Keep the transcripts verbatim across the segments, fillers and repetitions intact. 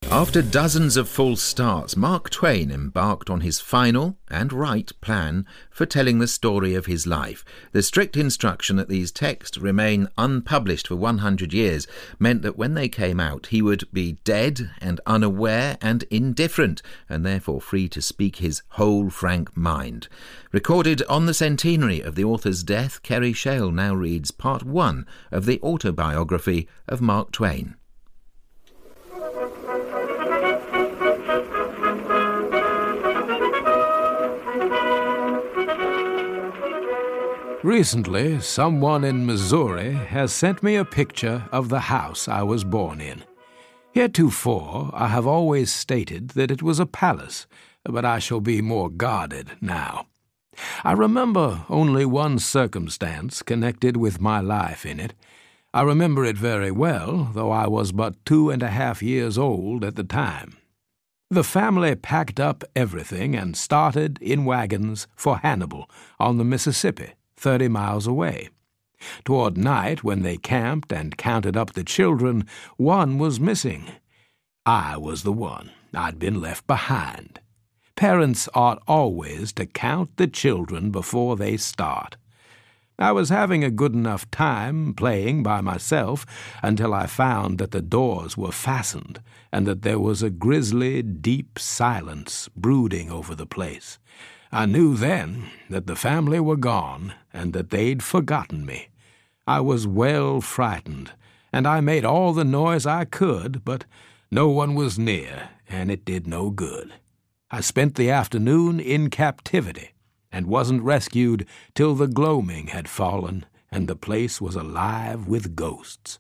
After dozens of false starts, Mark Twain embarked on his final and right plan for telling the story of his life. The strict instruction that these texts remain unpublished for one hundred years meant that when they came out, he would be dead and unaware and indifferent, and therefore free to speak his whole frank mind. Recorded on the centenary of the author's death, Kerry Shale now reads part one of the autobiography of Mark Twain. Recently, someone in Missouri has sent me a picture of the house I was born in. Heretofore, I have always stated that it was a palace, but I shall be more guarded now. I remember only one circumstance connected with my life in it. I remember it very well, though I was but two and a half years old at the time. The family packed up everything and started in wagons for Hannibal on the Mississippi, thirty miles away. Toward night, when they camped and counted up the children, one was missing. I was the one. I'd been left behind. Parents ought always to count the children before they start. I was having a good enough time playing by myself until I found that the doors were fastened and that there was a grisly, deep silence brooding over the place. I knew then that the family were gone and that they'd forgotten me. I was well frightened, and I made all the noise I could, but no one was near, and it did no good. I spent the afternoon in captivity and wasn't rescued till the gloaming had fallen and the place was alive with ghosts.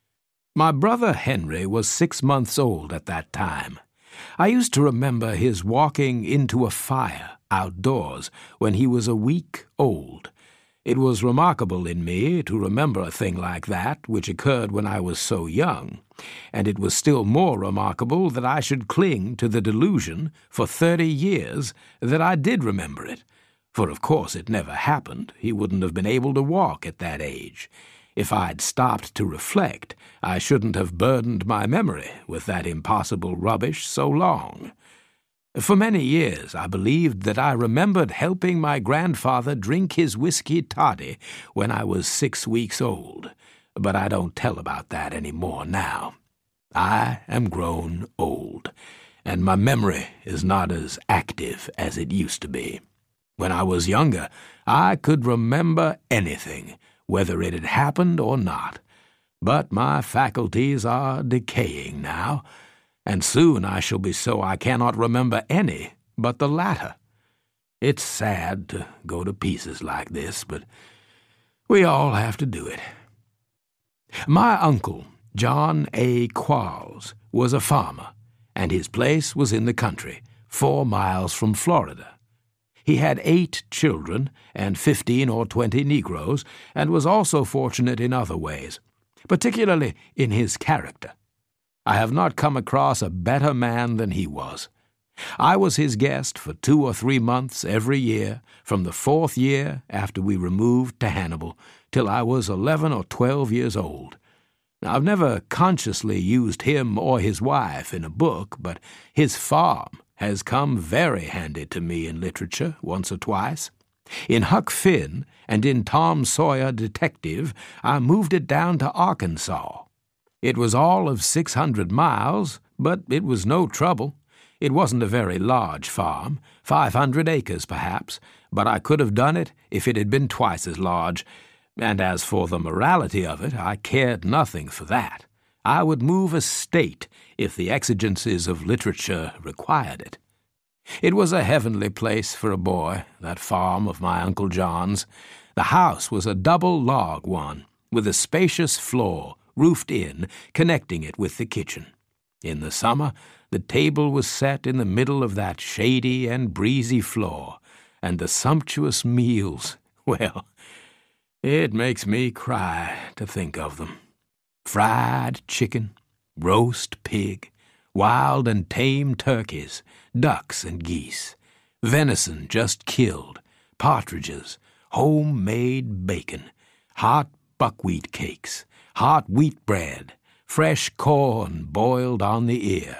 My brother Henry was six months old at that time. I used to remember his walking into a fire outdoors when he was a week old. It was remarkable in me to remember a thing like that, which occurred when I was so young, and it was still more remarkable that I should cling to the delusion for thirty years that I did remember it, for of course it never happened. He wouldn't have been able to walk at that age. If I'd stopped to reflect, I shouldn't have burdened my memory with that impossible rubbish so long. For many years I believed that I remembered helping my grandfather drink his whiskey toddy when I was six weeks old, but I don't tell about that any more now. I am grown old, and my memory is not as active as it used to be. When I was younger, I could remember anything, whether it had happened or not. But my faculties are decaying now, and soon I shall be so I cannot remember any but the latter. It's sad to go to pieces like this, but we all have to do it. My uncle, John A. Quarles, was a farmer, and his place was in the country, four miles from Florida. He had eight children and fifteen or twenty Negroes, and was also fortunate in other ways, particularly in his character. I have not come across a better man than he was. I was his guest for two or three months every year, from the fourth year after we removed to Hannibal, till I was eleven or twelve years old. I've never consciously used him or his wife in a book, but his farm has come very handy to me in literature once or twice. In Huck Finn and in Tom Sawyer Detective, I moved it down to Arkansas. It was all of six hundred miles, but it was no trouble. It wasn't a very large farm, five hundred acres perhaps, but I could have done it if it had been twice as large, and as for the morality of it, I cared nothing for that. I would move a state if the exigencies of literature required it. It was a heavenly place for a boy, that farm of my Uncle John's. The house was a double log one, with a spacious floor, roofed in, connecting it with the kitchen. In the summer, the table was set in the middle of that shady and breezy floor, and the sumptuous meals, well, it makes me cry to think of them. Fried chicken, roast pig, wild and tame turkeys, ducks and geese, venison just killed, partridges, homemade bacon, hot buckwheat cakes, hot wheat bread, fresh corn boiled on the ear,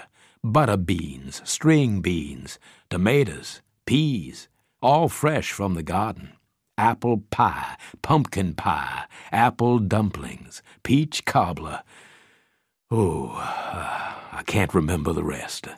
butter beans, string beans, tomatoes, peas, all fresh from the garden, apple pie, pumpkin pie, apple dumplings, peach cobbler. Oh, uh, I can't remember the rest.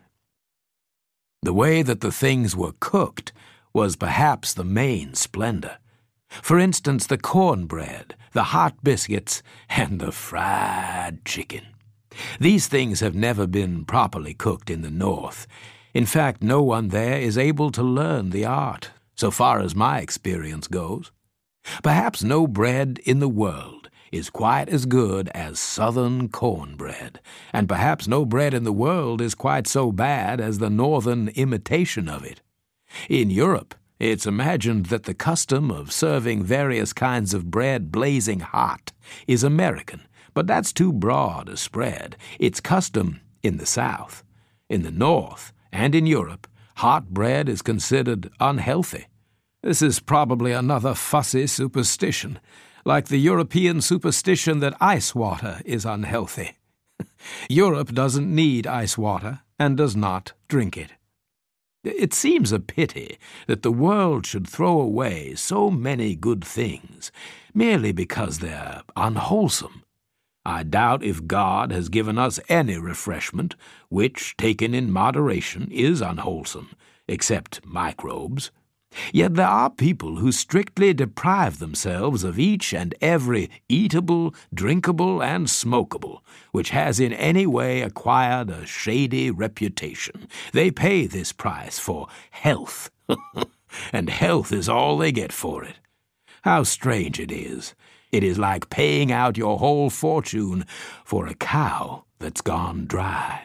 The way that the things were cooked was perhaps the main splendor. For instance, the cornbread, the hot biscuits, and the fried chicken. These things have never been properly cooked in the North. In fact, no one there is able to learn the art, so far as my experience goes. Perhaps no bread in the world is quite as good as Southern cornbread, and perhaps no bread in the world is quite so bad as the Northern imitation of it. In Europe, it's imagined that the custom of serving various kinds of bread blazing hot is American, but that's too broad a spread. It's custom in the South. In the North and in Europe, hot bread is considered unhealthy. This is probably another fussy superstition, like the European superstition that ice water is unhealthy. Europe doesn't need ice water and does not drink it. It seems a pity that the world should throw away so many good things merely because they're unwholesome. I doubt if God has given us any refreshment which, taken in moderation, is unwholesome, except microbes. Yet there are people who strictly deprive themselves of each and every eatable, drinkable, and smokable, which has in any way acquired a shady reputation. They pay this price for health, and health is all they get for it. How strange it is. It is like paying out your whole fortune for a cow that's gone dry.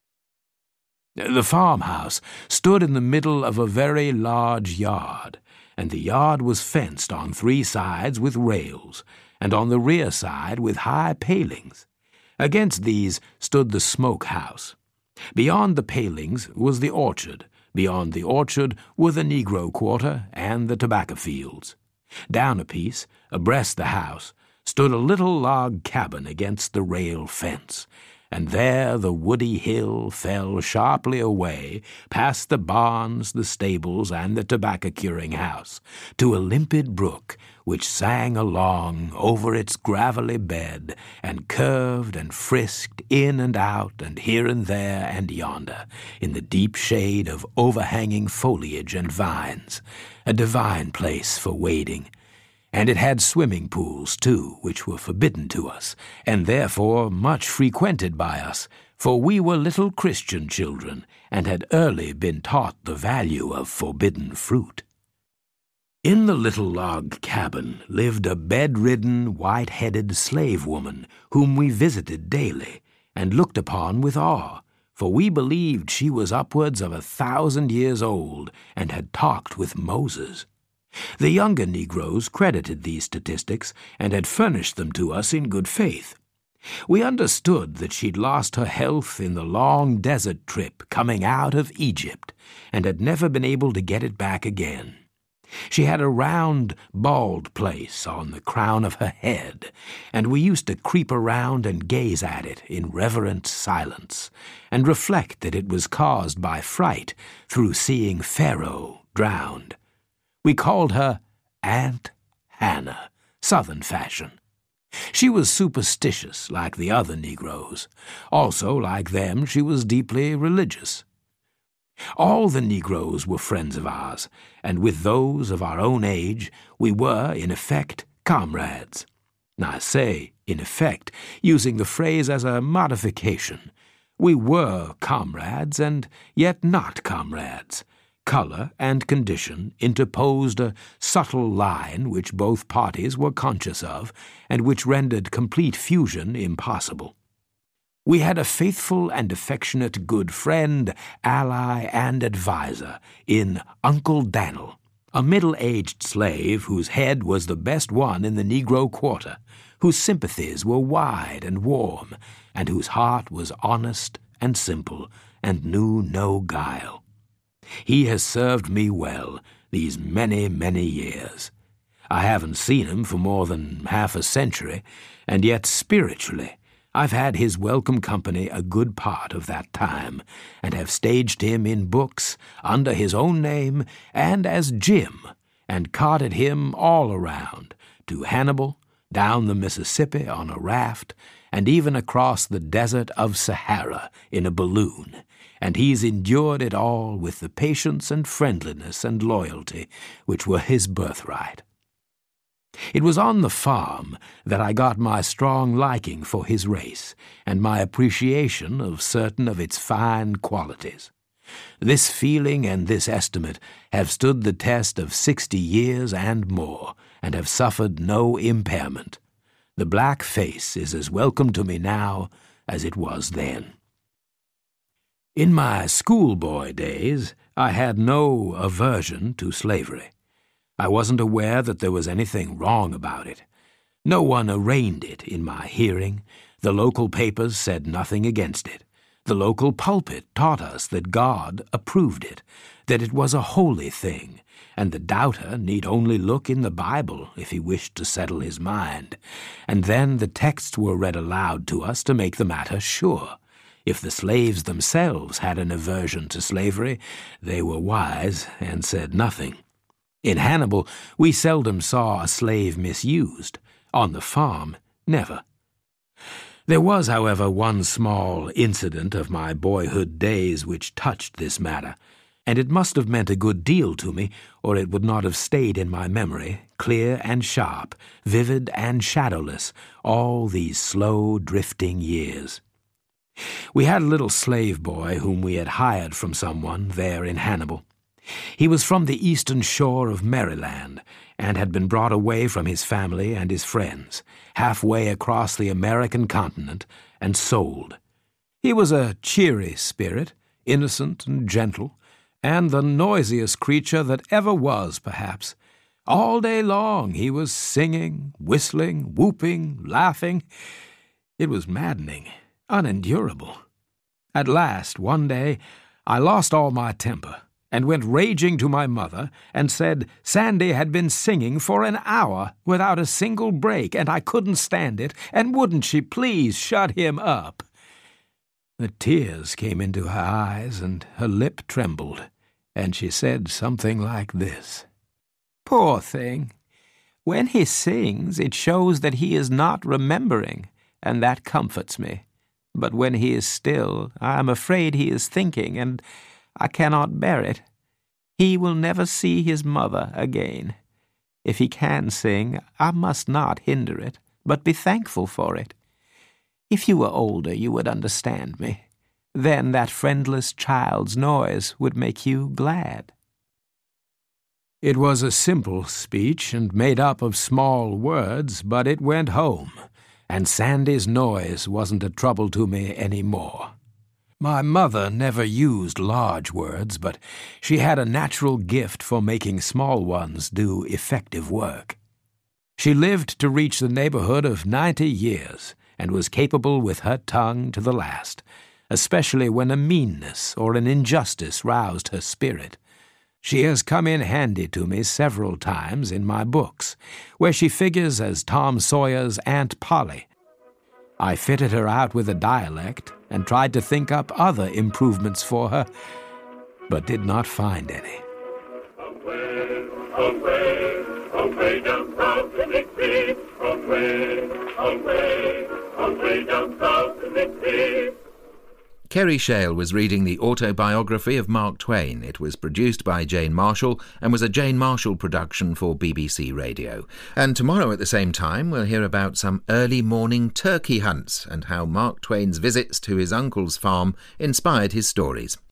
The farmhouse stood in the middle of a very large yard, and the yard was fenced on three sides with rails, and on the rear side with high palings. Against these stood the smoke-house. Beyond the palings was the orchard. Beyond the orchard were the Negro quarter and the tobacco fields. Down a piece, abreast the house, stood a little log cabin against the rail fence, and there the woody hill fell sharply away past the barns, the stables, and the tobacco-curing house, to a limpid brook which sang along over its gravelly bed, and curved and frisked in and out and here and there and yonder, in the deep shade of overhanging foliage and vines, a divine place for wading. And it had swimming pools, too, which were forbidden to us, and therefore much frequented by us, for we were little Christian children, and had early been taught the value of forbidden fruit. In the little log cabin lived a bedridden, white-headed slave woman, whom we visited daily, and looked upon with awe, for we believed she was upwards of a thousand years old, and had talked with Moses. The younger Negroes credited these statistics and had furnished them to us in good faith. We understood that she'd lost her health in the long desert trip coming out of Egypt and had never been able to get it back again. She had a round, bald place on the crown of her head, and we used to creep around and gaze at it in reverent silence, and reflect that it was caused by fright through seeing Pharaoh drowned. We called her Aunt Hannah, Southern fashion. She was superstitious like the other Negroes. Also, like them, she was deeply religious. All the Negroes were friends of ours, and with those of our own age, we were, in effect, comrades. I say, in effect, using the phrase as a modification. We were comrades, and yet not comrades. Color and condition interposed a subtle line which both parties were conscious of, and which rendered complete fusion impossible. We had a faithful and affectionate good friend, ally, and adviser in Uncle Dan'l, a middle-aged slave whose head was the best one in the Negro quarter, whose sympathies were wide and warm, and whose heart was honest and simple, and knew no guile. He has served me well these many, many years. I haven't seen him for more than half a century, and yet spiritually I've had his welcome company a good part of that time, and have staged him in books under his own name and as Jim, and carted him all around, to Hannibal, down the Mississippi on a raft, and even across the desert of Sahara in a balloon, and he's endured it all with the patience and friendliness and loyalty which were his birthright. It was on the farm that I got my strong liking for his race, and my appreciation of certain of its fine qualities. This feeling and this estimate have stood the test of sixty years and more, and have suffered no impairment. The black face is as welcome to me now as it was then. In my schoolboy days, I had no aversion to slavery. I wasn't aware that there was anything wrong about it. No one arraigned it in my hearing. The local papers said nothing against it. The local pulpit taught us that God approved it, that it was a holy thing, and the doubter need only look in the Bible if he wished to settle his mind. And then the texts were read aloud to us to make the matter sure. If the slaves themselves had an aversion to slavery, they were wise and said nothing. In Hannibal, we seldom saw a slave misused. On the farm, never. There was, however, one small incident of my boyhood days which touched this matter, and it must have meant a good deal to me, or it would not have stayed in my memory, clear and sharp, vivid and shadowless, all these slow, drifting years. We had a little slave boy whom we had hired from someone there in Hannibal. He was from the eastern shore of Maryland, and had been brought away from his family and his friends, halfway across the American continent, and sold. He was a cheery spirit, innocent and gentle, and the noisiest creature that ever was, perhaps. All day long he was singing, whistling, whooping, laughing. It was maddening, unendurable. At last, one day, I lost all my temper, and went raging to my mother, and said Sandy had been singing for an hour without a single break, and I couldn't stand it, and wouldn't she please shut him up? The tears came into her eyes, and her lip trembled, and she said something like this: "Poor thing! When he sings, it shows that he is not remembering, and that comforts me. But when he is still, I am afraid he is thinking, and I cannot bear it. He will never see his mother again. If he can sing, I must not hinder it, but be thankful for it. If you were older, you would understand me. Then that friendless child's noise would make you glad." It was a simple speech and made up of small words, but it went home, and Sandy's noise wasn't a trouble to me any more. My mother never used large words, but she had a natural gift for making small ones do effective work. She lived to reach the neighborhood of ninety years, and was capable with her tongue to the last, especially when a meanness or an injustice roused her spirit. She has come in handy to me several times in my books, where she figures as Tom Sawyer's Aunt Polly. I fitted her out with a dialect and tried to think up other improvements for her, but did not find any. Away, away, away down south in Mississippi. Away, away, away down south in Mississippi. Kerry Shale was reading the autobiography of Mark Twain. It was produced by Jane Marshall and was a Jane Marshall production for B B C Radio. And tomorrow at the same time we'll hear about some early morning turkey hunts and how Mark Twain's visits to his uncle's farm inspired his stories.